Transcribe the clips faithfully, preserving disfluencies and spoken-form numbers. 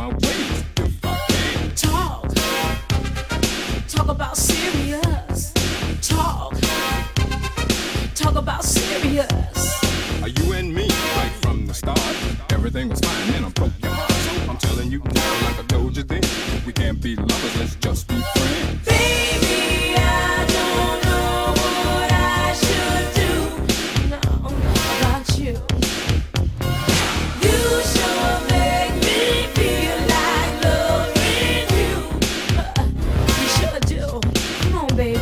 my ways if I can. Talk, talk about serious. Talk, talk about serious. Are you and me right from the start? Everything was fine and I broke your heart. So I'm telling you now, like I told you then, we can't be lovers, let's just be friends. Baby, I don't know what I should do. No, about you. You sure make me feel like loving you. You sure do. Come on, baby.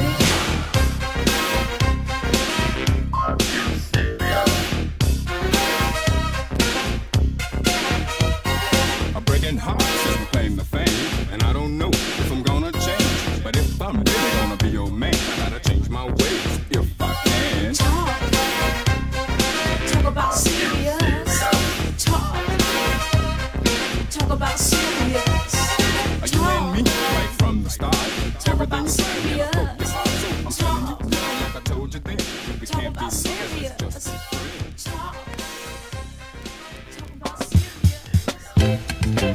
A breaking heart since we claim the fame, and I don't know if I'm gonna change. But if I'm really gonna be your man, I gotta change my ways if I can. Talk, talk about serious. Talk, talk about serious. Are you and me right from the start? Talk Everything about was fine and I broke your heart. So I'm telling you Talk. now, like I told you then, we Talk can't be about lovers, let's serious. just be friends. Talk, talk about serious.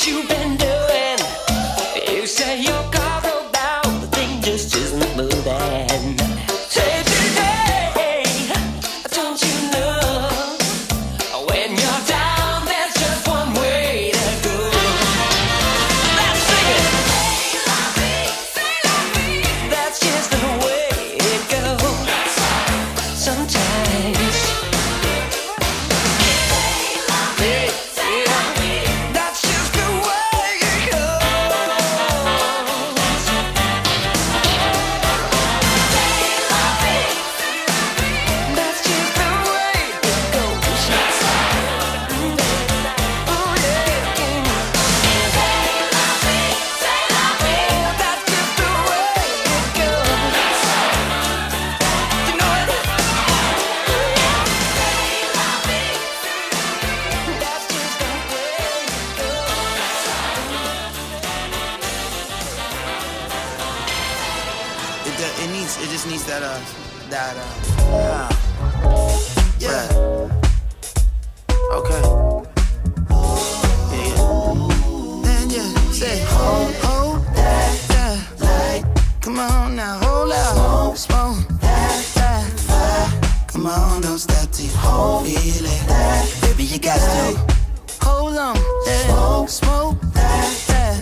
you've been doing? You say your car broke down, the thing just isn't moving. Say today, don't you know? When you're down, there's just one way to go. Let's sing it. That's just the way it goes. Sometimes. That's just the way it goes. That's just the way it goes. Oh yeah. That's just the way it goes. You know it. That's just the way it It, do- it needs, it just needs that, uh, that, uh, ah, yeah. Okay. Yeah, yeah. And yeah, say, hold, hold that, that light. Come on now, hold out, smoke that, that fire. Come on, don't stop till you hold feel it. Baby, you got to hold on, that smoke that, that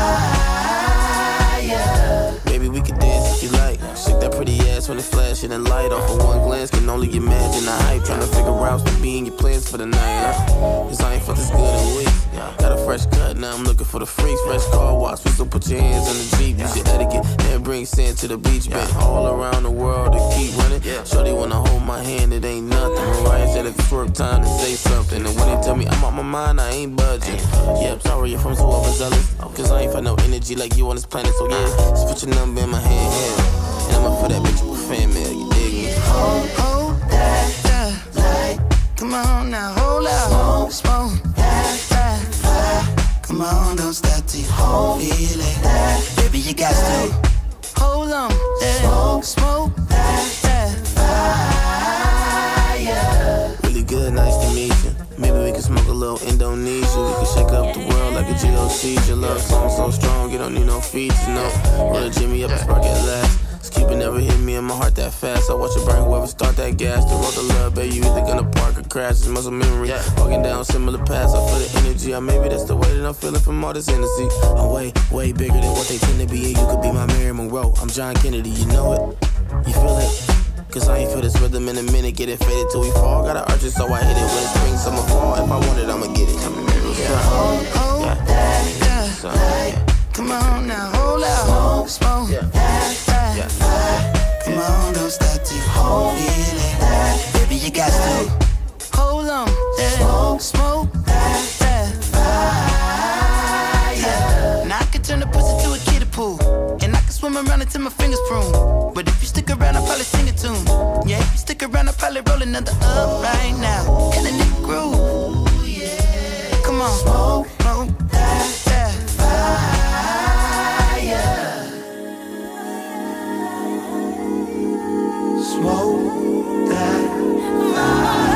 fire. Baby, we can dance if you like. Shake that pretty ass when it flash and the light off of one glance. Can only imagine the hype. Tryna figure out to be in your plans for the night. Uh. Cause I ain't felt this good in weeks. Got a fresh cut, now I'm looking for the freaks. Fresh car wash, so put your hands on the Jeep. Use your etiquette, then bring sand to the beach. Been all around the world to keep running. Shorty wanna hold my hand, it ain't nothing. Mariah said if it's work time to say something. And when they tell me I'm out my mind, I ain't budging. Yeah, I'm sorry if I'm so overzealous. Cause I ain't find no energy like you on this planet. So yeah, just put your number in my hand, yeah. And I'ma for that bitch with fan mail, you dig me? Hold, hold that, that light. Come on now, hold out, smoke that, that fire. Come on, don't stop till you hold feel it. Baby, you got to hold on, that smoke that, that fire. Really good, nice to meet you. Maybe we can smoke a little Indonesia. We can shake up the world like a G O C. Your love song so strong, you don't need no features, no. Roll a Jimmy up and spark at last. Cupid never hit me in my heart that fast. I watch it burn, whoever start that gas. The road to love, baby, you either gonna park or crash. It's muscle memory, yeah. Walking down similar paths, I feel the energy. Or maybe that's the way that I'm feeling from all this energy. I'm way, way bigger than what they tend to be. And you could be my Mary Monroe, I'm John Kennedy, you know it? You feel it? Cause I ain't feel this rhythm in a minute. Get it faded till we fall. Gotta urge it so I hit it. When it's spring, summer, fall. If I want it, I'ma get it. I'm a miracle. Yeah. Hold, hold yeah. that, that so, light. Yeah. Come on now, hold out, smoke yeah. that, that yeah. fire. Come on, don't stop till you hold feel it. Baby, you got to hold on, that smoke that, that fire. Now I can turn the pussy to a kiddie pool, and I can swim around until my fingers prune. But if you stick around, I'll probably sing a tune. Yeah, if you stick around, I'll probably roll another up right now. In the nigga groove, yeah. Come on, smoke, smoke that, that fire. Smoke that fire.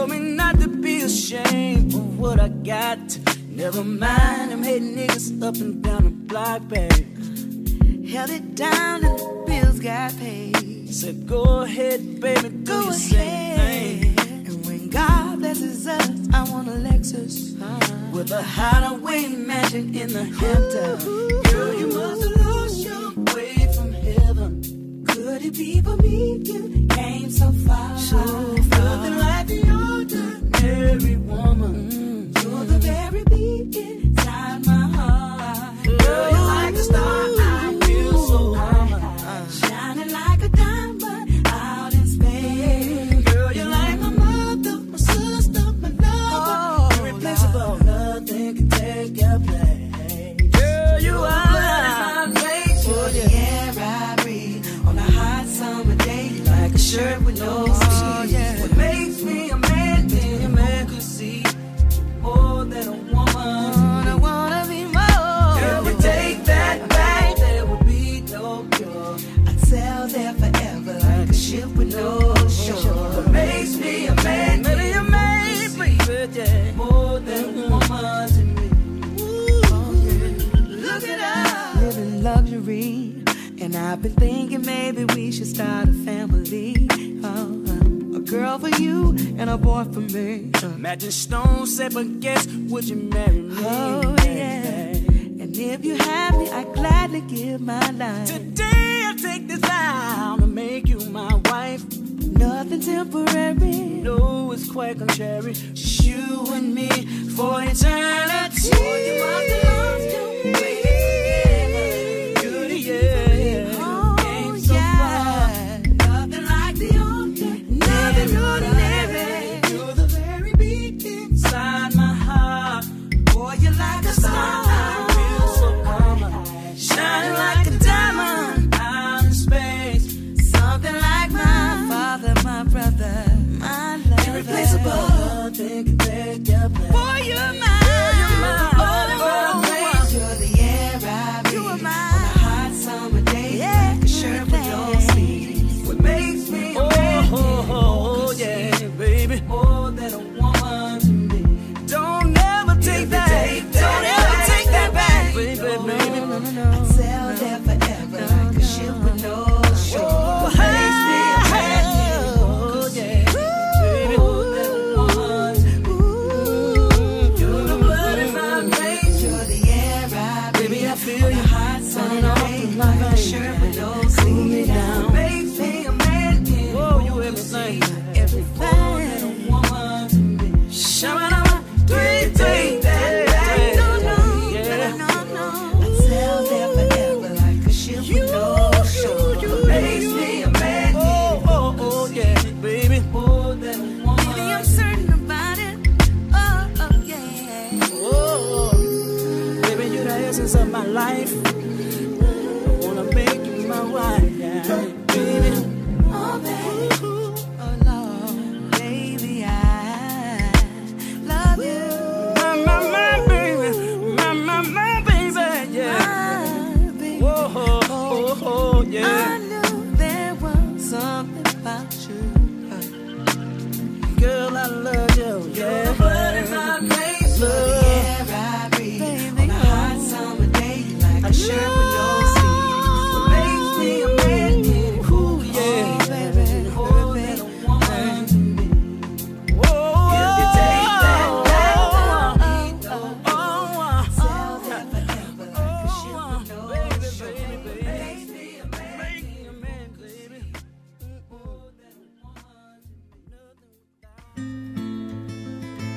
told me not to be ashamed of what I got. Never mind, I'm hating niggas up and down the block, babe. Held it down and the bills got paid. Said go ahead, baby, do Go your ahead. thing. And when God blesses us, I want a Lexus With a hideaway mansion in the Hamptons. Girl, you must have lost your way from heaven. Could it be for me? You came so far. So nothing like the ordinary woman. You're the very beat inside my heart. Girl, you're like a star, I feel so high. Shining like a diamond out in space. Girl, you're like my mother, my sister, my lover. Irreplaceable, nothing can take your place. Girl, you are my place. You're the air I breathe on a hot summer day, like a shirt with no sleeves. What makes me a man, then a man could see more than a woman. I wanna be more. Girl, we take that back, there will be no cure. I'd sail there forever like a ship with no shore. What makes me a man, maybe a man, baby, yeah. More than a woman to me. Look at us, living luxury, and I've been thinking maybe we should start a family. Oh, uh, a girl for you and a boy for me. Uh, Matching stones said, but guess would you marry me? oh yeah, and if you have me, I gladly give my life. Today I take this vow to make you my wife. Nothing temporary. No, it's quite contrary. Just you and me for eternity. Oh, you must have lost your way. Beauty, yeah. Oh, Came so yeah. Nothing like the ordinary. Nothing ordinary. You're the very beat inside my heart. Boy, you're like a star. I feel so calm. Shining like a diamond out in space. Something like my father, my brother, my lover. Irreplaceable. Nothing can take your place. Boy, you're mine. You're mine. Oh, you're the air I breathe. You are mine. On a hot summer day, yeah, like a shirt with no sleeves. What makes me a man? Oh, oh, oh, yeah, baby. More than a woman to me. Don't ever take that. Take that. Don't ever take that back, baby, baby. No, no, no, no. I'd sail there forever like a ship with no shore. What makes me a man? Oh, yeah, baby. More than a woman to me. You're the blood in my veins. You're the air I breathe. Baby, I feel you. Hot summer day, like a shirt with no Cool me sleeves. down. What makes me a man? Whoa, you everything. Everything. A woman to me. Shabba-dabba, three, three, three, No, no, yeah. no, no. I'd sail there forever like a ship with no shore. What makes me a man? Oh, oh, oh, yeah, baby. More than a woman. Baby, I'm certain about it. Oh, oh, yeah. Oh, baby, you're the essence of my life. I wanna make you my wife, yeah, baby. Oh, baby. Oh, Lord. Baby, I love you. My, my, my baby, my, my, my baby, yeah. My baby. Whoa, oh, oh, oh, I yeah. knew there was something about you. Girl, I love you, yeah. You're blood in my veins, The love. air I breathe on a hot summer day, like a shirt with no sleeves. What makes me a man? Ooh, yeah. Oh, baby, More baby. than a woman to me. Whoa, If you take that back, oh, oh, oh, sail there forever like a ship with no baby, shore. baby, Makes me a man. make me a man, baby. More than a woman to me. Nothing without.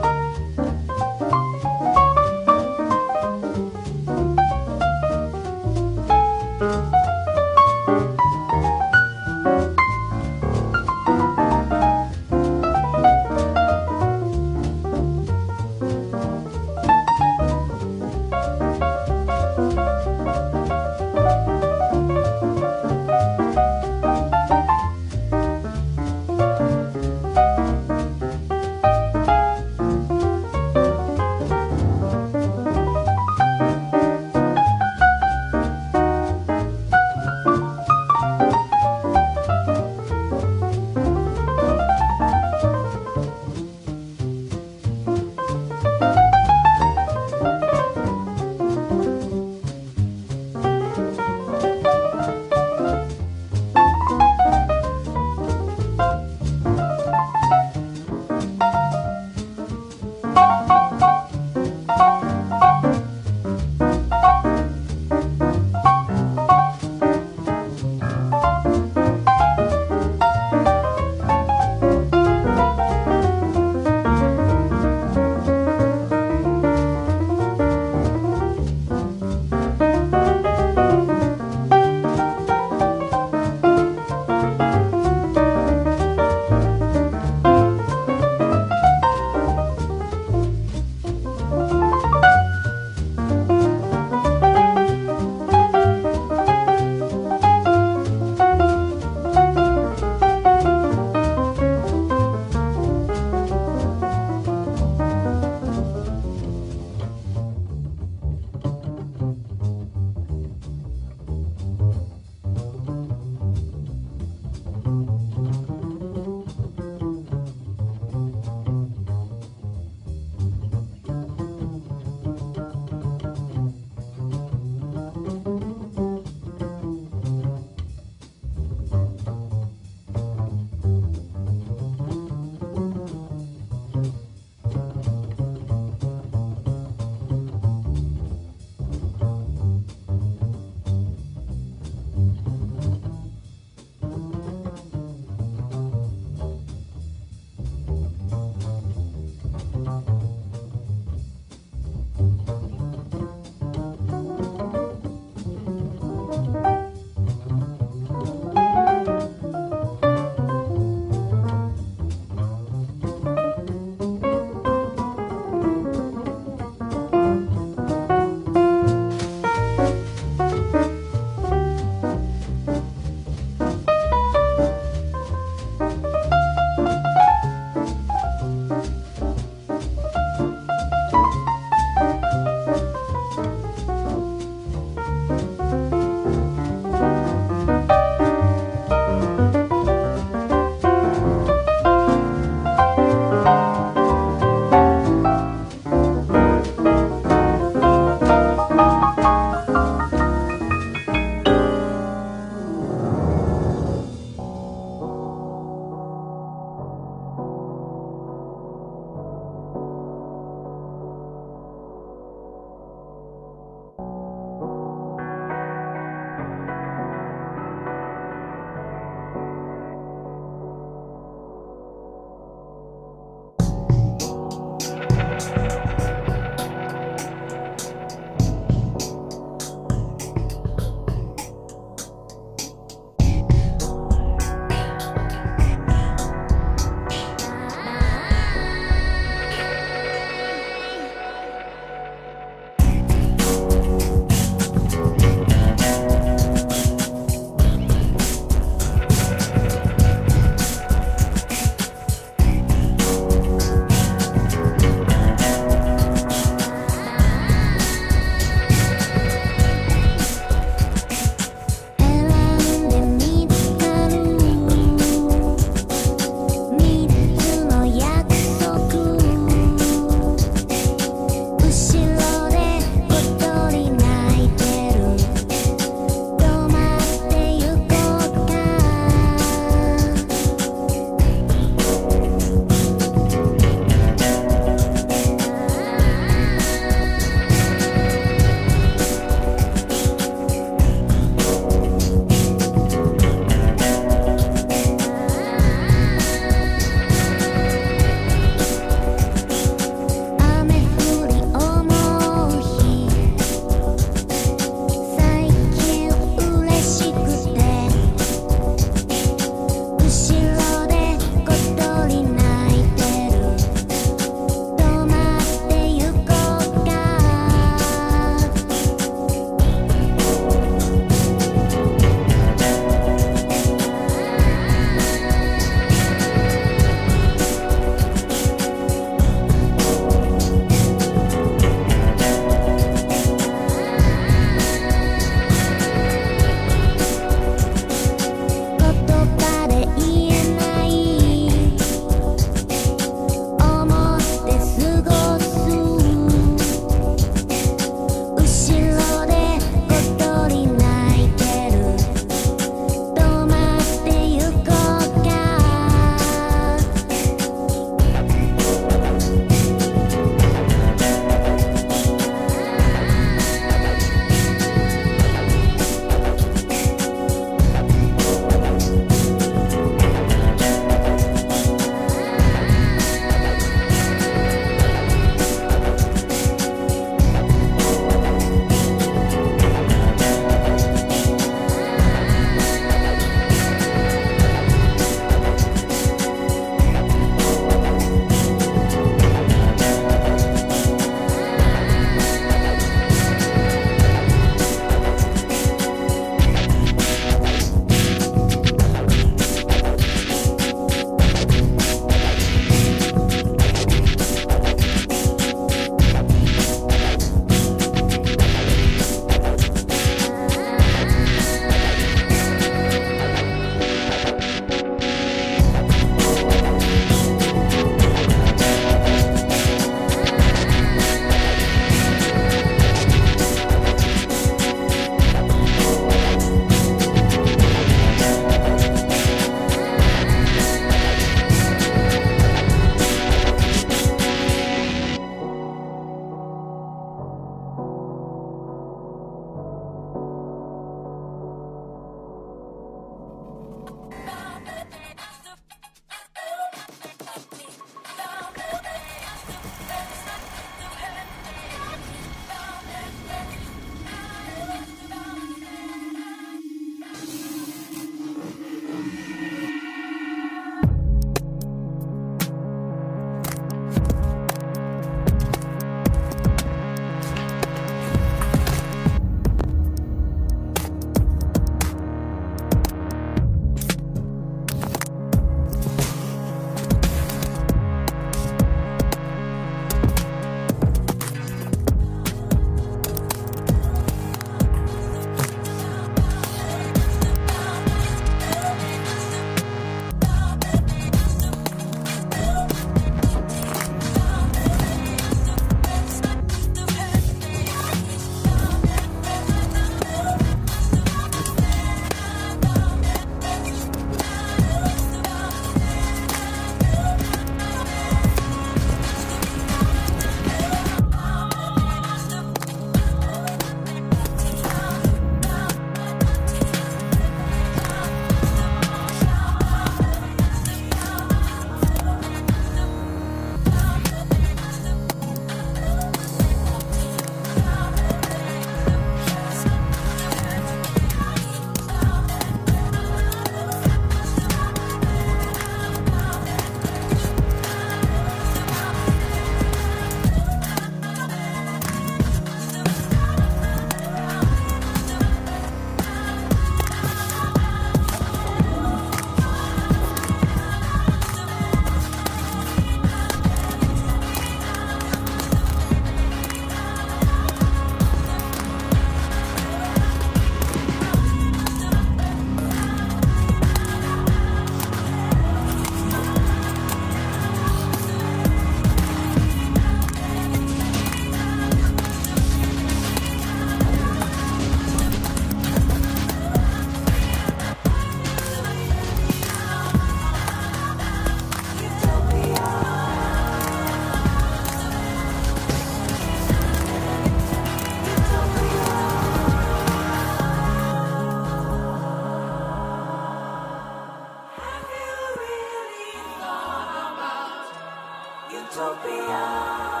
utopia.